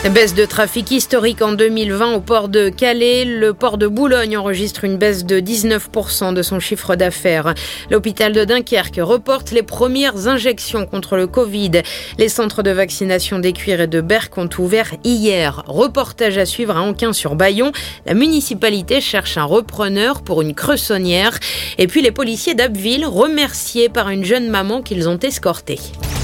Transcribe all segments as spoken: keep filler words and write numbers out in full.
Baisse de trafic historique en deux mille vingt au port de Calais. Le port de Boulogne enregistre une baisse de dix-neuf pour cent de son chiffre d'affaires. L'hôpital de Dunkerque reporte les premières injections contre le Covid. Les centres de vaccination d'Escuire et de Berck ont ouvert hier. Reportage à suivre à Anquin-sur-Bayon. La municipalité cherche un repreneur pour une cressonnière. Et puis les policiers d'Abbeville remerciés par une jeune maman qu'ils ont escortée.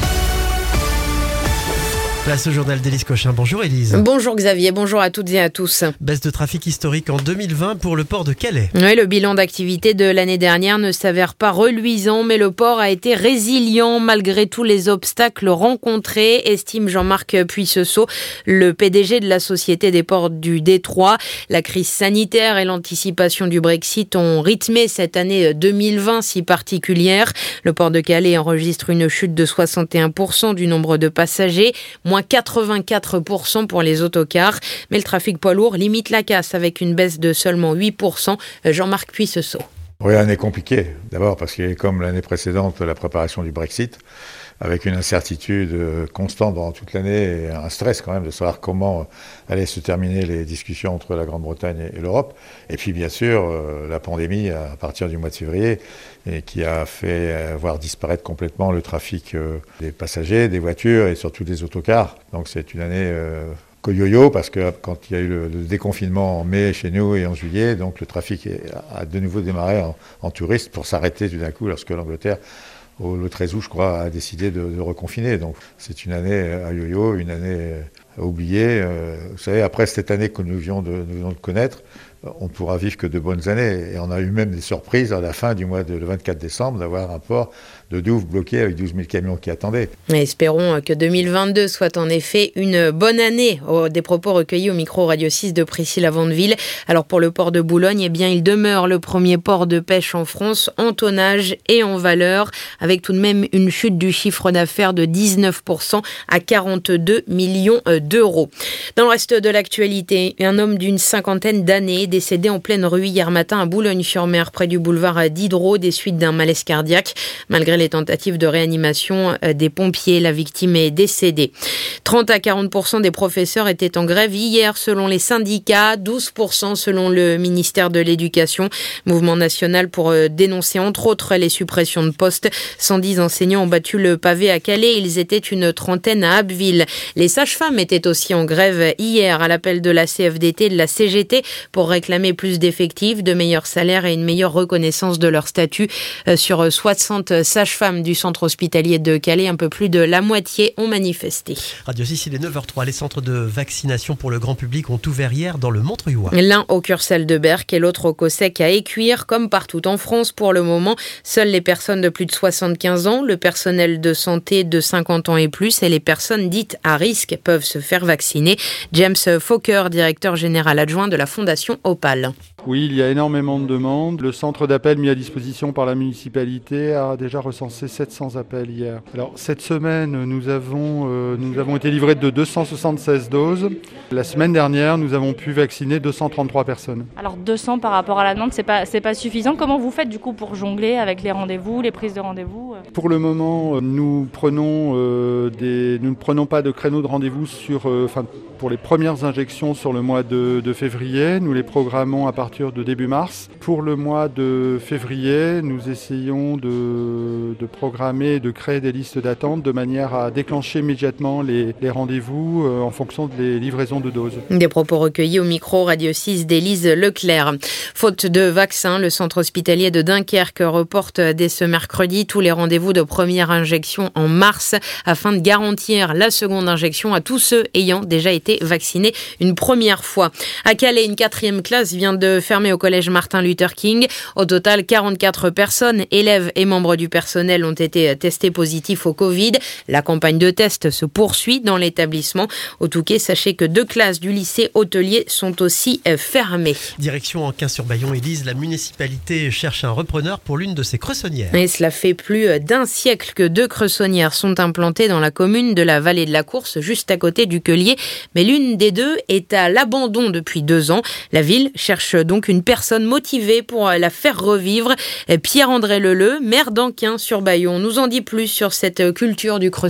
Place au journal d'Élise Cochin. Bonjour Élise. Bonjour Xavier, bonjour à toutes et à tous. Baisse de trafic historique en deux mille vingt pour le port de Calais. Oui, le bilan d'activité de l'année dernière ne s'avère pas reluisant, mais le port a été résilient malgré tous les obstacles rencontrés, estime Jean-Marc Puissesseau, le P D G de la Société des ports du Détroit. La crise sanitaire et l'anticipation du Brexit ont rythmé cette année deux mille vingt si particulière. Le port de Calais enregistre une chute de soixante et un pour cent du nombre de passagers, moins quatre-vingt-quatre pour cent pour les autocars. Mais le trafic poids lourd limite la casse avec une baisse de seulement huit pour cent. Jean-Marc Puissesseau. Oui, année compliquée. D'abord parce qu'il y a comme l'année précédente la préparation du Brexit, avec une incertitude constante pendant toute l'année et un stress quand même de savoir comment allaient se terminer les discussions entre la Grande-Bretagne et l'Europe. Et puis bien sûr, la pandémie à partir du mois de février, et qui a fait voir disparaître complètement le trafic des passagers, des voitures et surtout des autocars. Donc c'est une année yo-yo parce que quand il y a eu le, le déconfinement en mai chez nous et en juillet, donc le trafic a de nouveau démarré en, en touriste pour s'arrêter tout d'un coup lorsque l'Angleterre, au, le treize août je crois, a décidé de, de reconfiner. Donc c'est une année à yo-yo, une année à oublier. Vous savez, après cette année que nous venons de, nous venons de connaître, on ne pourra vivre que de bonnes années. Et on a eu même des surprises à la fin du mois de le vingt-quatre décembre d'avoir un port de Douvres bloqué avec douze mille camions qui attendaient. Et espérons que deux mille vingt-deux soit en effet une bonne année. Oh, des propos recueillis au micro Radio six de Priscilla Vandeville. Alors pour le port de Boulogne, eh bien, il demeure le premier port de pêche en France en tonnage et en valeur, avec tout de même une chute du chiffre d'affaires de dix-neuf pour cent à quarante-deux millions d'euros. Dans le reste de l'actualité, un homme d'une cinquantaine d'années décédé en pleine rue hier matin à Boulogne-sur-Mer, près du boulevard Diderot, des suites d'un malaise cardiaque. Malgré les tentatives de réanimation des pompiers, la victime est décédée. trente à quarante pour cent des professeurs étaient en grève hier selon les syndicats, douze pour cent selon le ministère de l'Éducation. Mouvement national pour dénoncer entre autres les suppressions de postes. cent dix enseignants ont battu le pavé à Calais. Ils étaient une trentaine à Abbeville. Les sages-femmes étaient aussi en grève hier à l'appel de la C F D T et de la C G T pour réclamer plus d'effectifs, de meilleurs salaires et une meilleure reconnaissance de leur statut. Sur soixante sages-femmes du centre hospitalier de Calais, un peu plus de la moitié ont manifesté. Radio six, il est neuf heures zéro trois. Les centres de vaccination pour le grand public ont ouvert hier dans le Montreuilois. L'un au Curcel de Berck et l'autre au Cossec à Escuire. Comme partout en France, pour le moment, seules les personnes de plus de soixante-quinze ans, le personnel de santé de cinquante ans et plus et les personnes dites à risque peuvent se faire vacciner. James Fokker, directeur général adjoint de la Fondation Opal. Oui, il y a énormément de demandes. Le centre d'appel mis à disposition par la municipalité a déjà recensé sept cents appels hier. Alors cette semaine, nous avons, euh, nous avons été livrés de deux cent soixante-seize doses. La semaine dernière, nous avons pu vacciner deux cent trente-trois personnes. Alors deux cents par rapport à la demande, c'est pas, c'est pas suffisant. Comment vous faites du coup pour jongler avec les rendez-vous, les prises de rendez-vous ? Pour le moment, nous prenons euh, des, nous ne prenons pas de créneaux de rendez-vous sur, euh, enfin, pour les premières injections sur le mois de, de février. Nous les programmons à partir de début mars. Pour le mois de février, nous essayons de, de programmer et de créer des listes d'attente de manière à déclencher immédiatement les, les rendez-vous euh, en fonction des livraisons de doses. Des propos recueillis au micro Radio six d'Élise Leclerc. Faute de vaccins, le centre hospitalier de Dunkerque reporte dès ce mercredi tous les rendez-vous de première injection en mars afin de garantir la seconde injection à tous ceux ayant déjà été vaccinés une première fois. À Calais, une quatrième classe vient de fermer au collège Martin Luther King. Au total, quarante-quatre personnes, élèves et membres du personnel ont été testés positifs au Covid. La campagne de tests se poursuit dans l'établissement. Au Touquet, sachez que deux classes du lycée hôtelier sont aussi fermées. Direction Anquin-sur-Bayon, Élise, la municipalité cherche un repreneur pour l'une de ses cressonnières. Et cela fait plus d'un siècle que deux cressonnières sont implantées dans la commune de la Vallée de la Course, juste à côté du Quelier. Mais l'une des deux est à l'abandon depuis deux ans. La ville cherche donc une personne motivée pour la faire revivre. Pierre-André Leleu, maire d'Anquin-sur-Bayon, nous en dit plus sur cette culture du cresson.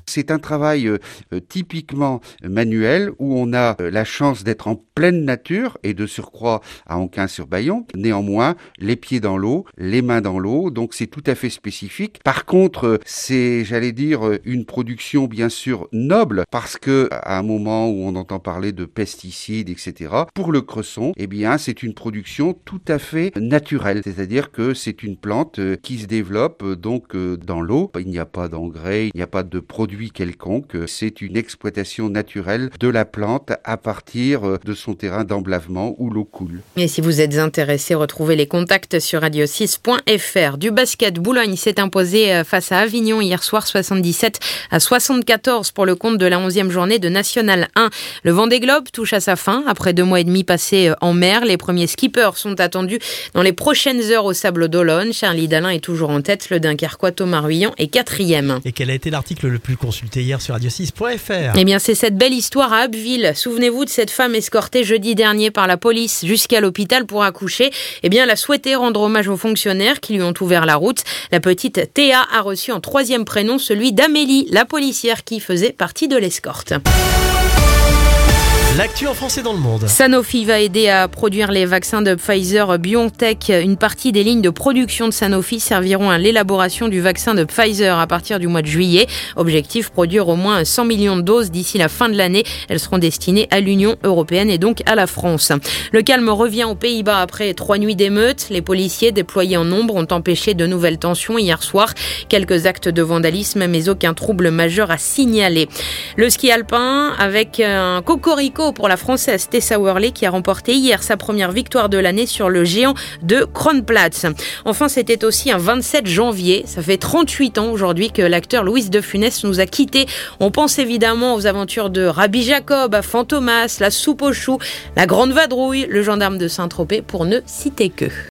C'est un travail euh, typiquement manuel où on a euh, la chance d'être en pleine nature et de surcroît à Anquin-sur-Bayon. Néanmoins, les pieds dans l'eau, les mains dans l'eau, donc c'est tout à fait spécifique. Par contre, c'est, j'allais dire, une production bien sûr noble parce que à un moment où on entend parler de pesticides, et cetera, pour le cresson, eh bien, c'est une production tout à fait naturelle. C'est-à-dire que c'est une plante qui se développe donc dans l'eau. Il n'y a pas d'engrais, il n'y a pas de produit quelconque. C'est une exploitation naturelle de la plante à partir de son terrain d'emblavement où l'eau coule. Et si vous êtes intéressé, retrouvez les contacts sur radio six point f r. Du basket, Boulogne s'est imposé face à Avignon hier soir soixante-dix-sept à soixante-quatorze pour le compte de la onzième journée de National un. Le Vendée Globe touche à sa fin. Après deux mois et demi passés en mer, les premiers skippers sont attendus dans les prochaines heures au Sables d'Olonne. Charlie Dalin est toujours en tête. Le Dunkerquois Thomas Ruyant est quatrième. Et quel a été l'article le plus consulté hier sur radio six point f r? Eh bien, c'est cette belle histoire à Abbeville. Souvenez-vous de cette femme escortée jeudi dernier par la police jusqu'à l'hôpital pour accoucher. Eh bien, elle a souhaité rendre hommage aux fonctionnaires qui lui ont ouvert la route. La petite Théa a reçu en troisième prénom celui d'Amélie, la policière qui faisait partie de l'escorte. L'actu en français dans le monde. Sanofi va aider à produire les vaccins de Pfizer-BioNTech. Une partie des lignes de production de Sanofi serviront à l'élaboration du vaccin de Pfizer à partir du mois de juillet. Objectif, produire au moins cent millions de doses d'ici la fin de l'année. Elles seront destinées à l'Union européenne et donc à la France. Le calme revient aux Pays-Bas après trois nuits d'émeutes. Les policiers déployés en nombre ont empêché de nouvelles tensions hier soir. Quelques actes de vandalisme, mais aucun trouble majeur à signaler. Le ski alpin avec un cocorico pour la Française Tessa Worley qui a remporté hier sa première victoire de l'année sur le géant de Kronplatz. Enfin, c'était aussi un vingt-sept janvier. Ça fait trente-huit ans aujourd'hui que l'acteur Louis de Funès nous a quittés. On pense évidemment aux aventures de Rabbi Jacob, à Fantomas, la soupe aux choux, la grande vadrouille, le gendarme de Saint-Tropez pour ne citer que.